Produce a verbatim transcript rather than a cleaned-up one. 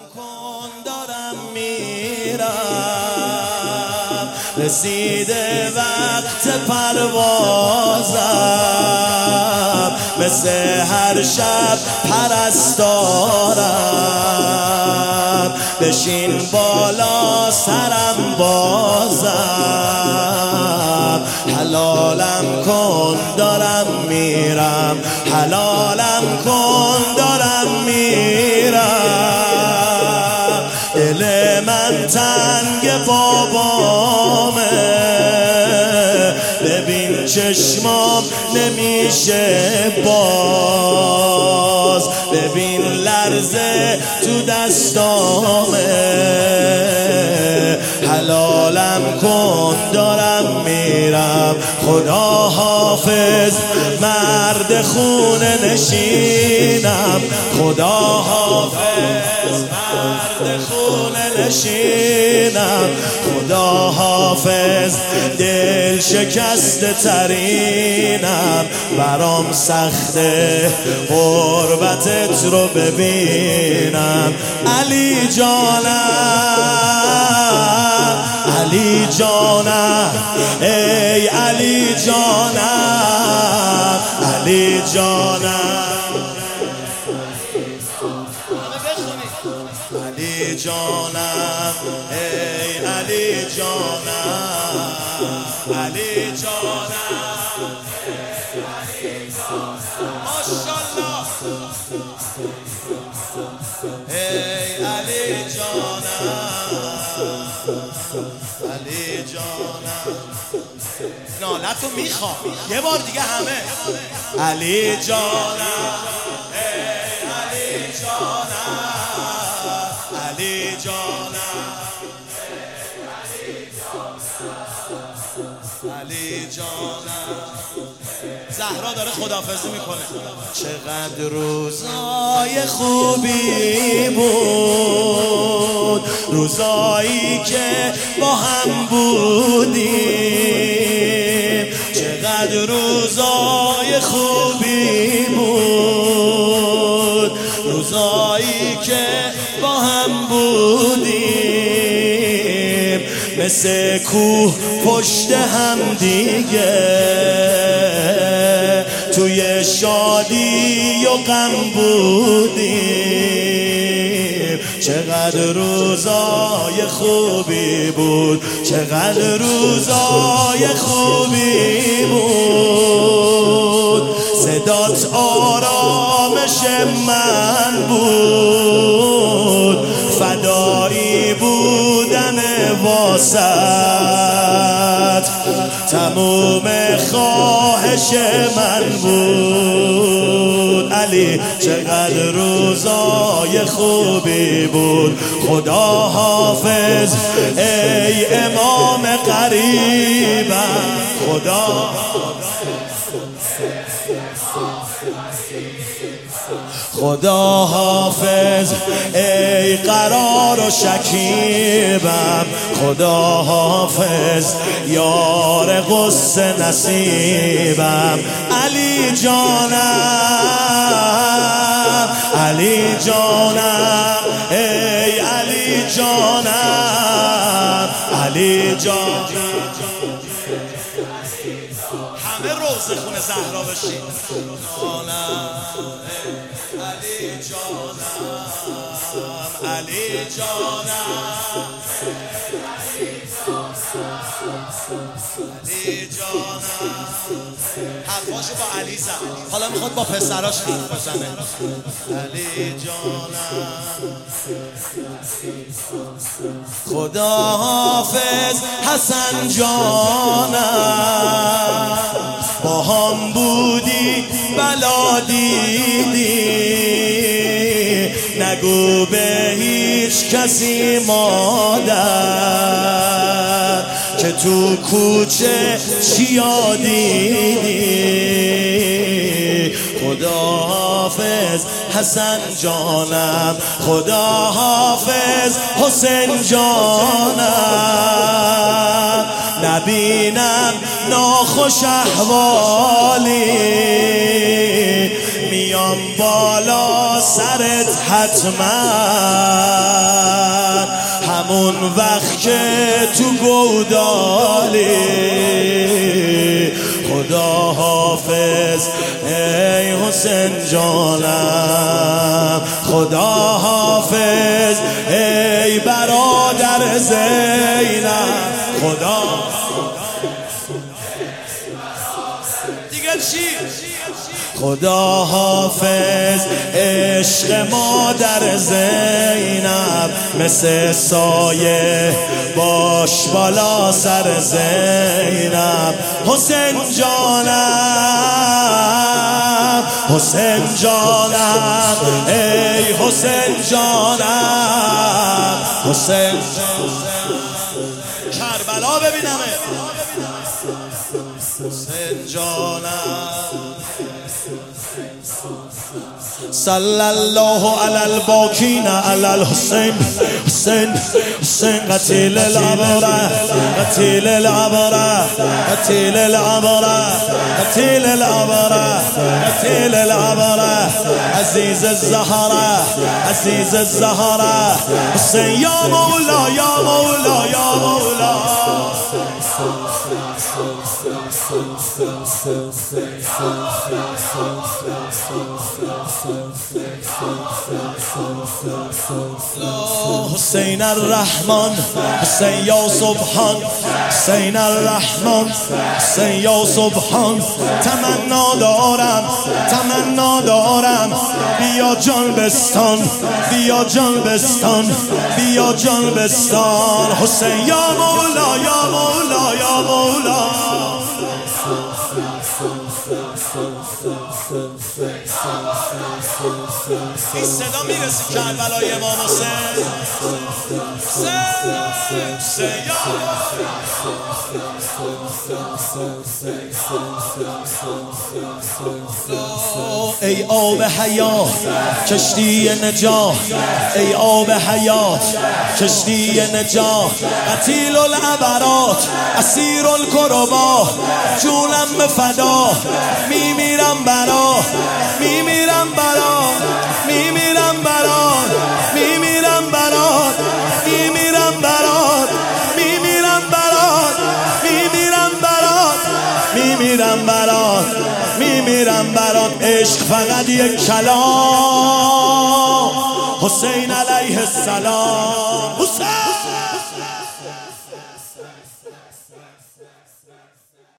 کن دارم میرم، رسیده وقت پروازم، مثل هر شب پرستارم، بشین بالا سرم بازم، حلالم کن دارم میرم، حلالم کن دارم میرم، دل من تنگ بابامه، ببین چشمام نمیشه باز، ببین لرزه تو دستامه، حلالم کن دارم میرم، خدا حافظ مرد خونه نشینم، خدا حافظ مرد خونه نشینم، خدا حافظ دل شکسته ترینم، برام سخته غربتت رو ببینم، علی جانم علی جانم ای علی جانم علی جانم علی جانم ای علی جانم علی جانم ماشاءالله ای علی جانم علی جانم نالتو میخوام یه بار دیگه همه، علی جانم ای علی جانم علی جانم علی جانم. زهرا داره خداحافظی میکنه. چقدر روزای خوبی بود، روزایی که با هم بودیم، چقدر روزای خوبی بود، روزایی که با هم بودیم، مثل کوه پشت هم دیگه، توی شادی و غم بودیم، چقدر روزای خوبی بود، چقدر روزای خوبی بود، صدات آرامش من بود، فدایی بودن واسط تموم خواهش من بود، علی چقدر روزای خوبی بود، خدا حافظ ای امام قریبم، خدا خدا حافظ ای قرار و شکیبم، خدا حافظ یار غصه نصیبم، علی جانم علی جانم ای علی جانم علی جانم. همه روز خونه زهرا بشین. علی جانم علی جانم علی جانم. حرفاشو با علی زد، حالا میخواد با پسراش حرف بزنه. علی جانم خدا حافظ حسن جانم، با هم بودی بلا دیدی، نگو به هیچ کسی مادر که تو کوچه چیا دیدی، خدا حافظ حسن جانم، خدا حافظ حسین جانم. نبینم ناخوش احوالی، میام بالا سرت حتما، همون وقت که تو گودالی. خدا حافظ ای حسین جانم، خدا حافظ ای برادر زینب. خدا دیگه چی؟ خدا حافظ عشق مادر زینب، مثل سایه باش بالا سر زینب. حسین جانم، حسین جانم، ای حسین جانم، حسین کربلا ببینمه. حسین جانم. صلی الله علی الباکین علی الحسین، حسین حسین قتیل الابرار، قتیل الابرار، قتیل الابرار، قتیل الابرار، قتیل الابرار. عزیز الزهرا، عزیز الزهرا. حسین یا مولا یا مولا یا مولا. حسین الرحمن، حسین یا سبحان، حسین الرحمن، حسین یا سبحان. تمنا دارم، تمنا دارم، بیا جان بستان، بیا جان بستان، بیا جان بستان. حسین یا مولا یا مولا یا مولا. این صدا میرسی کربلای امام حسین. ای آب حیات کشتی نجات، ای آب حیات کشتی نجات. قتیل العبرات اسیر الکربات، جونم به فدا میمیرم برا، میمیرم برا، میمیرم برات، میمیرم برات، میمیرم برات، میمیرم برات، میمیرم برات، میمیرم برات، میمیرم برات. عشق فقط یک کلام، حسین علیه السلام. حسین